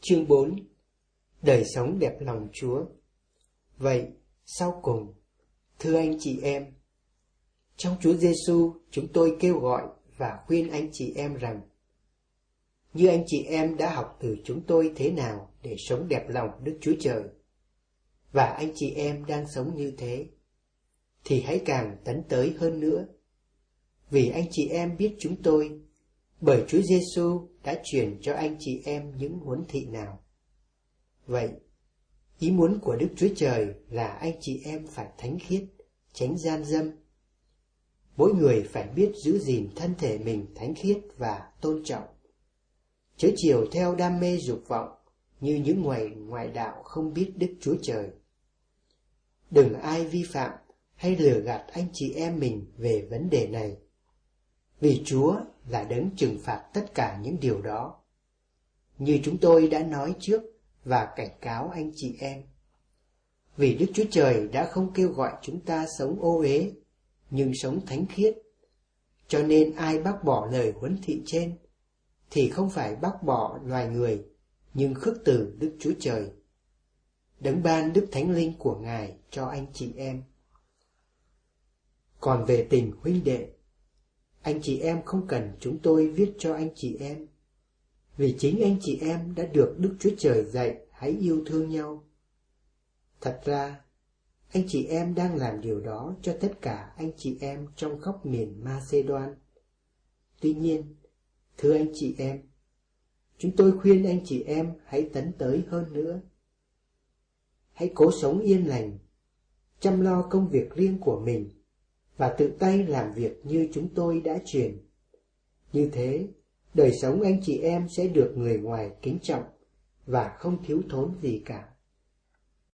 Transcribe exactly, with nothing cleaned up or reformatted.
Chương bốn. Đời sống đẹp lòng Chúa. Vậy, sau cùng, thưa anh chị em, trong Chúa Giêsu chúng tôi kêu gọi và khuyên anh chị em rằng, như anh chị em đã học từ chúng tôi thế nào để sống đẹp lòng Đức Chúa Trời, và anh chị em đang sống như thế, thì hãy càng tấn tới hơn nữa, vì anh chị em biết chúng tôi, bởi Chúa Giêsu đã truyền cho anh chị em những huấn thị nào. Vậy, ý muốn của Đức Chúa Trời là anh chị em phải thánh khiết, tránh gian dâm. Mỗi người phải biết giữ gìn thân thể mình thánh khiết và tôn trọng, chớ chiều theo đam mê dục vọng như những ngoại ngoại đạo không biết Đức Chúa Trời. Đừng ai vi phạm hay lừa gạt anh chị em mình về vấn đề này, vì Chúa là đấng trừng phạt tất cả những điều đó, như chúng tôi đã nói trước và cảnh cáo anh chị em. Vì Đức Chúa Trời đã không kêu gọi chúng ta sống ô uế, nhưng sống thánh khiết. Cho nên ai bác bỏ lời huấn thị trên, thì không phải bác bỏ loài người, nhưng khước từ Đức Chúa Trời, đấng ban Đức Thánh Linh của Ngài cho anh chị em. Còn về tình huynh đệ, anh chị em không cần chúng tôi viết cho anh chị em, vì chính anh chị em đã được Đức Chúa Trời dạy hãy yêu thương nhau. Thật ra, anh chị em đang làm điều đó cho tất cả anh chị em trong khắp miền Ma-xê-đoan. Tuy nhiên, thưa anh chị em, chúng tôi khuyên anh chị em hãy tấn tới hơn nữa. Hãy cố sống yên lành, chăm lo công việc riêng của mình và tự tay làm việc như chúng tôi đã truyền. Như thế, đời sống anh chị em sẽ được người ngoài kính trọng và không thiếu thốn gì cả.